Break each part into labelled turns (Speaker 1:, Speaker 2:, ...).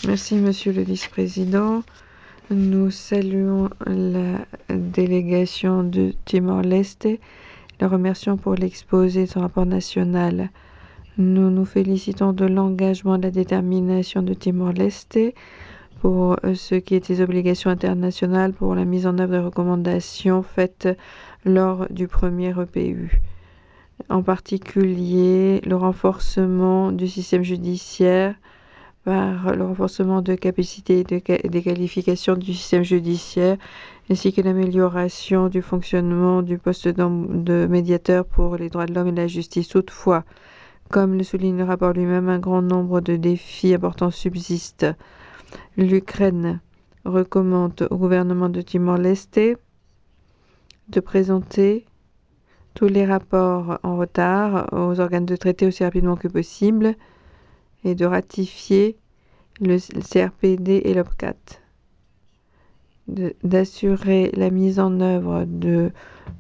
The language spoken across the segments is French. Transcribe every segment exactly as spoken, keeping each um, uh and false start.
Speaker 1: Merci, Monsieur le Vice-président. Nous saluons la délégation de Timor-Leste et la remercions pour l'exposé de son rapport national. Nous nous félicitons de l'engagement et de la détermination de Timor-Leste pour ce qui est des obligations internationales pour la mise en œuvre des recommandations faites lors du premier E P U. En particulier, le renforcement du système judiciaire par le renforcement de capacité et de, des qualifications du système judiciaire, ainsi que l'amélioration du fonctionnement du poste de médiateur pour les droits de l'homme et la justice. Toutefois, comme le souligne le rapport lui-même, un grand nombre de défis importants subsistent. L'Ukraine recommande au gouvernement de Timor-Leste de présenter tous les rapports en retard aux organes de traité aussi rapidement que possible et de ratifier le C R P D et l'OPCAT, d'assurer la mise en œuvre de,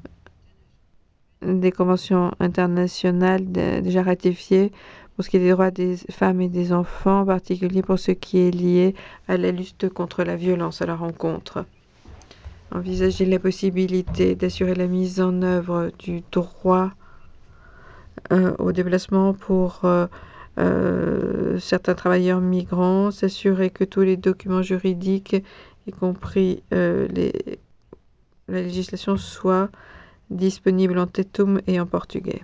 Speaker 1: des conventions internationales de, déjà ratifiées pour ce qui est des droits des femmes et des enfants, en particulier pour ce qui est lié à la lutte contre la violence à la rencontre. Envisager la possibilité d'assurer la mise en œuvre du droit euh, au déplacement pour euh, euh, certains travailleurs migrants, s'assurer que tous les documents juridiques, y compris euh, les, la législation, soient disponibles en tetum et en portugais.